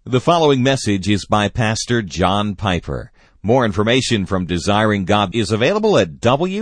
The following message is by Pastor John Piper. More information from Desiring God is available at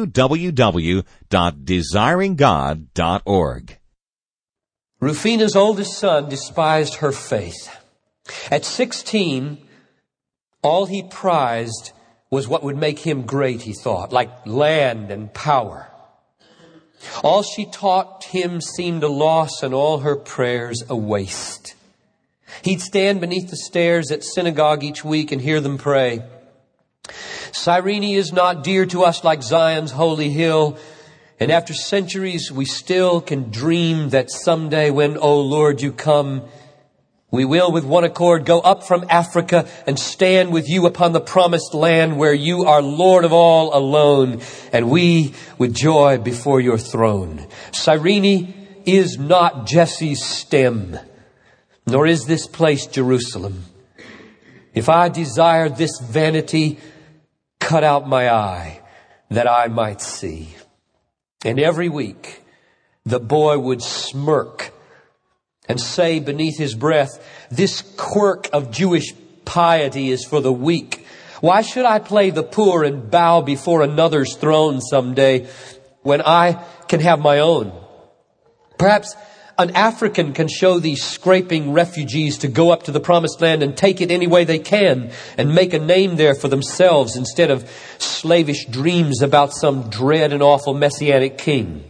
www.desiringgod.org. Rufina's oldest son despised her faith. At 16, all he prized was what would make him great, he thought, like land and power. All she taught him seemed a loss, and all her prayers a waste. He'd stand beneath the stairs at synagogue each week and hear them pray. Cyrene is not dear to us like Zion's holy hill. And after centuries, we still can dream that someday when, O Lord, you come, we will with one accord go up from Africa and stand with you upon the promised land where you are Lord of all alone, and we with joy before your throne. Cyrene is not Jesse's stem, nor is this place Jerusalem. If I desire this vanity, cut out my eye that I might see. And every week the boy would smirk and say beneath his breath, this quirk of Jewish piety is for the weak. Why should I play the poor and bow before another's throne someday when I can have my own? Perhaps an African can show these scraping refugees to go up to the promised land and take it any way they can and make a name there for themselves instead of slavish dreams about some dread and awful messianic king.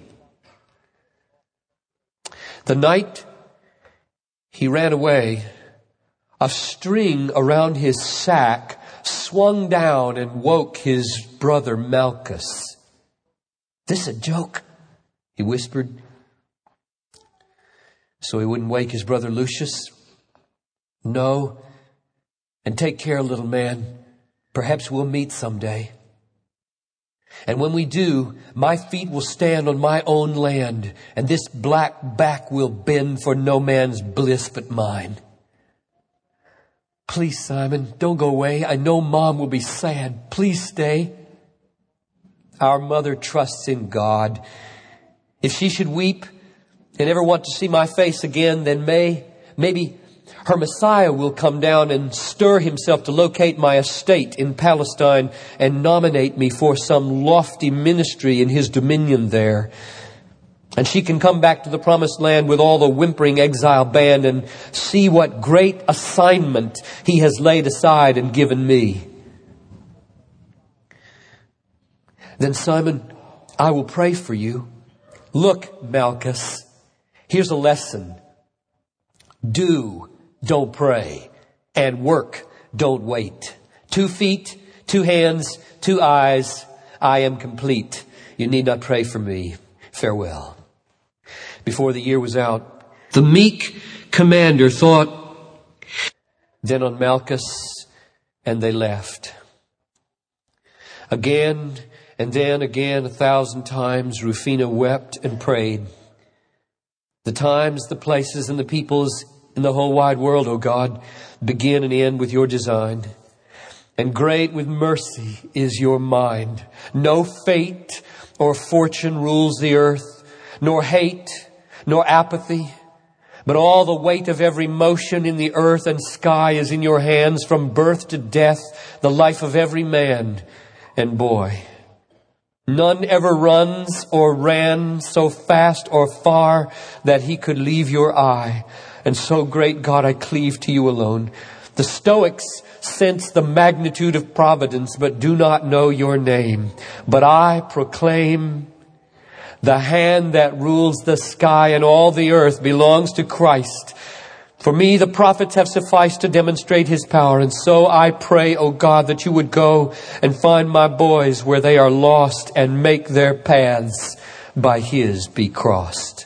The night he ran away, a string around his sack swung down and woke his brother Malchus. "This a joke?" he whispered, so he wouldn't wake his brother Lucius. "No, and take care, little man. Perhaps we'll meet someday. And when we do, my feet will stand on my own land, and this black back will bend for no man's bliss but mine. Please, Simon, don't go away. I know Mom will be sad. Please stay." Our mother trusts in God. If she should weep and ever want to see my face again, then maybe her Messiah will come down and stir himself to locate my estate in Palestine and nominate me for some lofty ministry in his dominion there. And she can come back to the promised land with all the whimpering exile band and see what great assignment he has laid aside and given me. Then, Simon, I will pray for you. Look, Malchus, here's a lesson. Do, don't pray. And work, don't wait. 2 feet, 2 hands, 2 eyes. I am complete. You need not pray for me. Farewell. Before the year was out, the meek commander thought then on Malchus, and they left. Again and then again, 1,000 times, Rufina wept and prayed. The times, the places, and the peoples in the whole wide world, O God, begin and end with your design. And great with mercy is your mind. No fate or fortune rules the earth, nor hate, nor apathy, but all the weight of every motion in the earth and sky is in your hands, from birth to death, the life of every man and boy. None ever runs or ran so fast or far that he could leave your eye. And so, great God, I cleave to you alone. The Stoics sense the magnitude of providence, but do not know your name. But I proclaim the hand that rules the sky and all the earth belongs to Christ. For me, the prophets have sufficed to demonstrate his power. And so I pray, O God, that you would go and find my boys where they are lost and make their paths by his be crossed.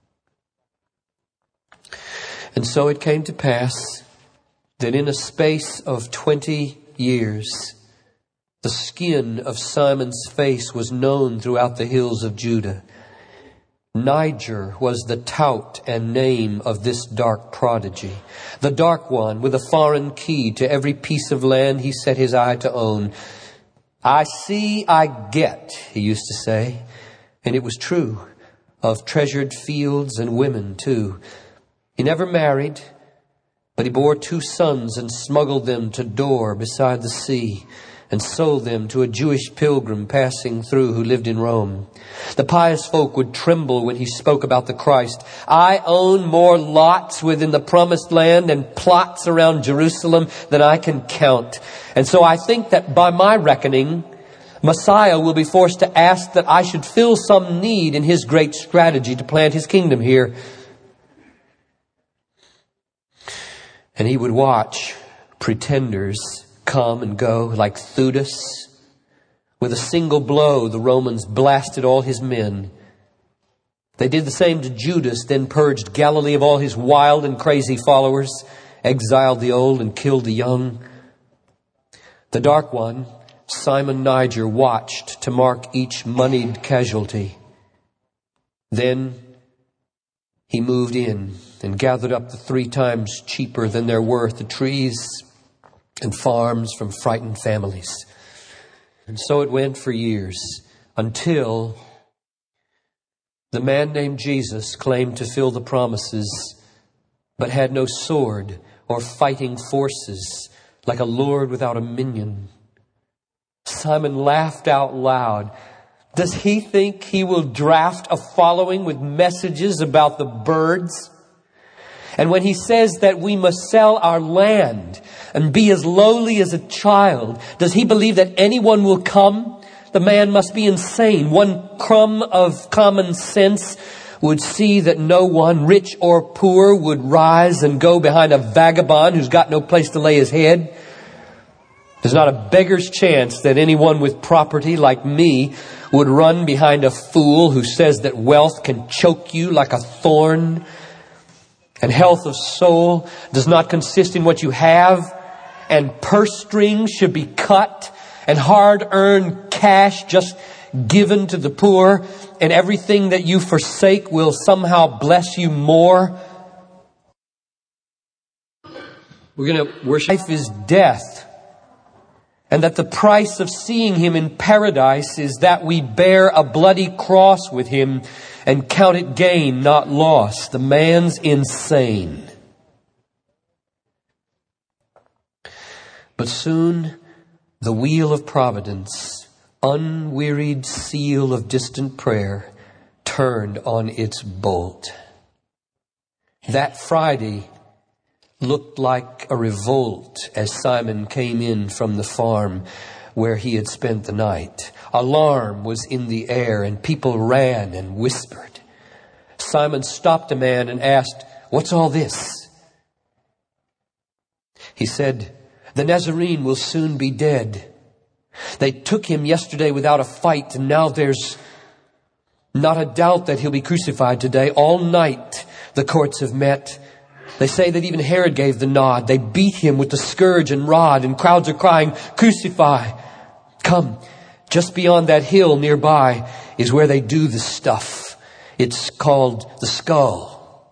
And so it came to pass that in a space of 20 years, the skin of Simon's face was known throughout the hills of Judah. Niger was the tout and name of this dark prodigy. The dark one with a foreign key to every piece of land he set his eye to own. I see, I get, he used to say. And it was true, of treasured fields and women too. He never married, But he bore 2 sons and smuggled them to Dor beside the sea, and sold them to a Jewish pilgrim passing through who lived in Rome. The pious folk would tremble when he spoke about the Christ. I own more lots within the promised land and plots around Jerusalem than I can count. And so I think that by my reckoning, Messiah will be forced to ask that I should fill some need in his great strategy to plant his kingdom here. And he would watch pretenders come and go like Theudas. With a single blow, the Romans blasted all his men. They did the same to Judas, then purged Galilee of all his wild and crazy followers, exiled the old and killed the young. The dark one, Simon Niger, watched to mark each moneyed casualty. Then he moved in and gathered up the 3 times cheaper than they're worth the trees and farms from frightened families. And so it went for years, until the man named Jesus claimed to fill the promises, but had no sword or fighting forces, like a lord without a minion. Simon laughed out loud. Does he think he will draft a following with messages about the birds? And when he says that we must sell our land and be as lowly as a child, does he believe that anyone will come? The man must be insane. One crumb of common sense would see that no one, rich or poor, would rise and go behind a vagabond who's got no place to lay his head. There's not a beggar's chance that anyone with property like me would run behind a fool who says that wealth can choke you like a thorn. And health of soul does not consist in what you have, and purse strings should be cut, and hard-earned cash just given to the poor, and everything that you forsake will somehow bless you more. We're going to worship. Life is death, and that the price of seeing him in paradise is that we bear a bloody cross with him and count it gain, not loss. The man's insane. But soon the wheel of providence, unwearied seal of distant prayer, turned on its bolt. That Friday looked like a revolt as Simon came in from the farm where he had spent the night. Alarm was in the air and people ran and whispered. Simon stopped a man and asked, "What's all this?" He said, "The Nazarene will soon be dead. They took him yesterday without a fight, and now there's not a doubt that he'll be crucified today. All night the courts have met. They say that even Herod gave the nod. They beat him with the scourge and rod, and crowds are crying, 'Crucify!' Come, just beyond that hill nearby is where they do the stuff. It's called the Skull."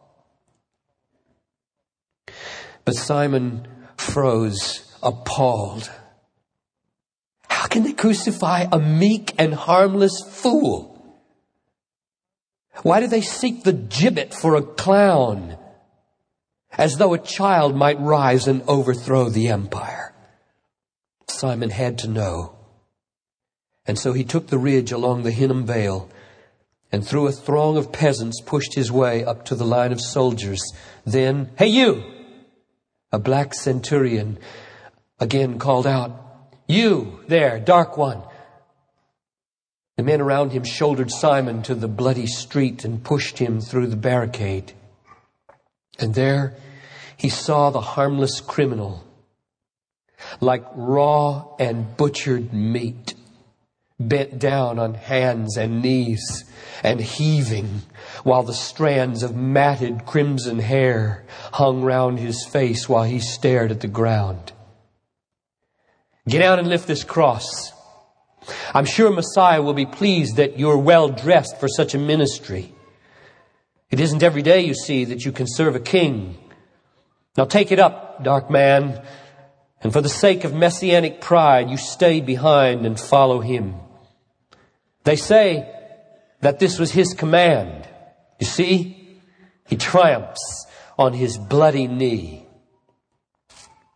But Simon froze, appalled. How can they crucify a meek and harmless fool? Why do they seek the gibbet for a clown, as though a child might rise and overthrow the empire? Simon had to know. And so he took the ridge along the Hinnom Vale, and through a throng of peasants pushed his way up to the line of soldiers. Then, "Hey you!" A black centurion again called out, "You there, dark one." The men around him shouldered Simon to the bloody street and pushed him through the barricade. And there he saw the harmless criminal, like raw and butchered meat, bent down on hands and knees and heaving, while the strands of matted crimson hair hung round his face while he stared at the ground. "Get out and lift this cross. I'm sure Messiah will be pleased that you're well dressed for such a ministry. It isn't every day, you see, that you can serve a king. Now take it up, dark man, and for the sake of messianic pride, you stay behind and follow him." They say that this was his command. You see, he triumphs on his bloody knee.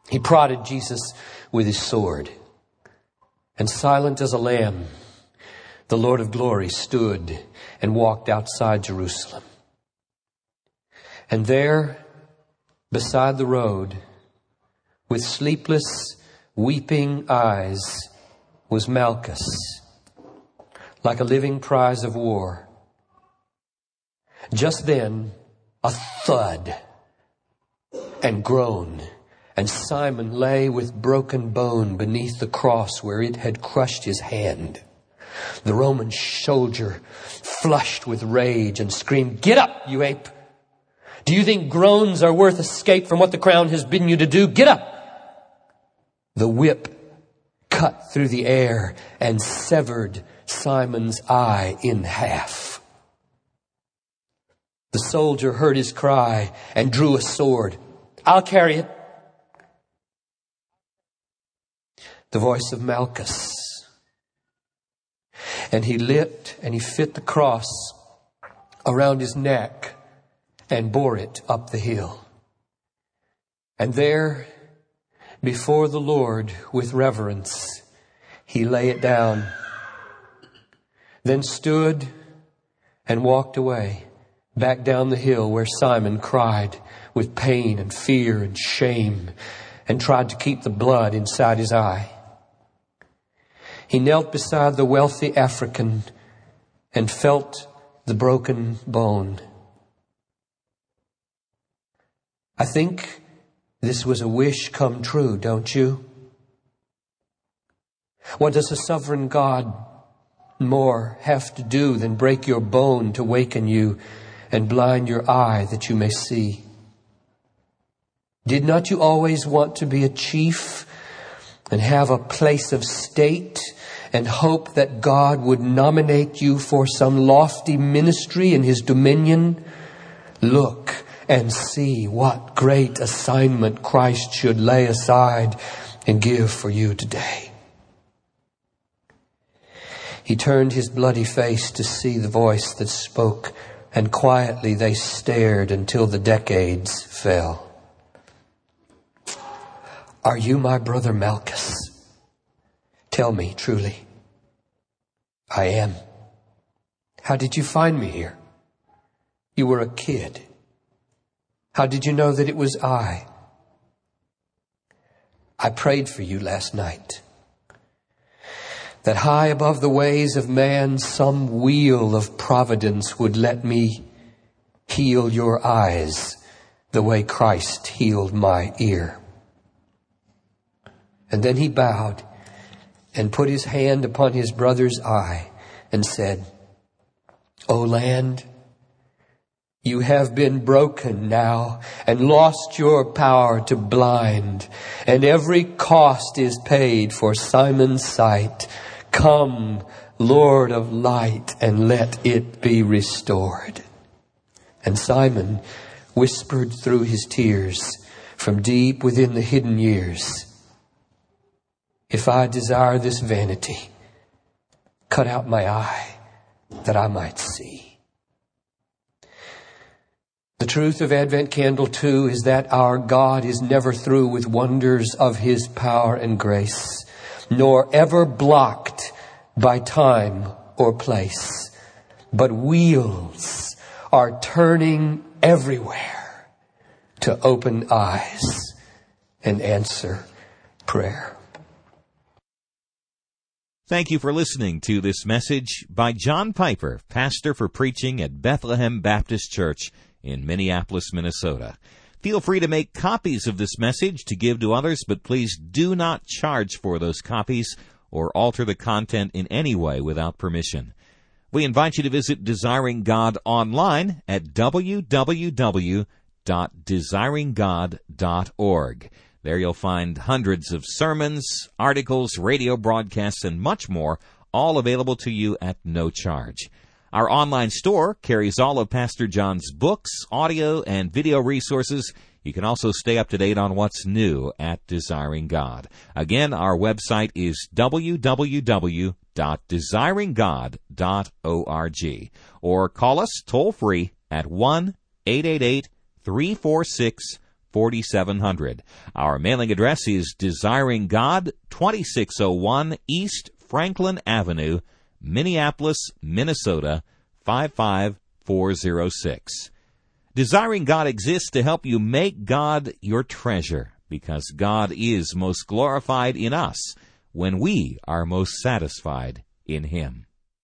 He prodded Jesus with his sword. And silent as a lamb, the Lord of glory stood and walked outside Jerusalem. And there, beside the road, with sleepless, weeping eyes, was Malchus, like a living prize of war. Just then, a thud and groan, and Simon lay with broken bone beneath the cross where it had crushed his hand. The Roman soldier flushed with rage and screamed, "Get up, you ape! Do you think groans are worth escape from what the crown has bidden you to do? Get up!" The whip cut through the air and severed Simon's eye in half. The soldier heard his cry and drew a sword. "I'll carry it." The voice of Malchus. And he lit and he fit the cross around his neck and bore it up the hill. And there, before the Lord, with reverence, he lay it down, then stood and walked away, back down the hill where Simon cried with pain and fear and shame and tried to keep the blood inside his eye. He knelt beside the wealthy African and felt the broken bone. I think this was a wish come true, don't you? What does a sovereign God more have to do than break your bone to waken you and blind your eye that you may see? Did not you always want to be a chief and have a place of state and hope that God would nominate you for some lofty ministry in His dominion? Look and see what great assignment Christ should lay aside and give for you today. He turned his bloody face to see the voice that spoke, and quietly they stared until the decades fell. "Are you my brother Malchus? Tell me truly." "I am." "How did you find me here?" "You were a kid." "How did you know that it was I?" "I prayed for you last night, that high above the ways of man, some wheel of providence would let me heal your eyes the way Christ healed my ear." And then he bowed and put his hand upon his brother's eye and said, "O land, you have been broken now and lost your power to blind, and every cost is paid for Simon's sight. Come, Lord of light, and let it be restored." And Simon whispered through his tears from deep within the hidden years, "If I desire this vanity, cut out my eye that I might see." The truth of Advent Candle 2 is that our God is never through with wonders of His power and grace, nor ever blocked by time or place, but wheels are turning everywhere to open eyes and answer prayer. Thank you for listening to this message by John Piper, pastor for preaching at Bethlehem Baptist Church in Minneapolis, Minnesota. Feel free to make copies of this message to give to others, but please do not charge for those copies or alter the content in any way without permission. We invite you to visit Desiring God online at www.desiringgod.org. There you'll find hundreds of sermons, articles, radio broadcasts, and much more, all available to you at no charge. Our online store carries all of Pastor John's books, audio, and video resources. You can also stay up to date on what's new at Desiring God. Again, our website is www.desiringgod.org. Or call us toll-free at 1-888-346- 4700. Our mailing address is Desiring God, 2601 East Franklin Avenue, Minneapolis, Minnesota, 55406. Desiring God exists to help you make God your treasure, because God is most glorified in us when we are most satisfied in Him.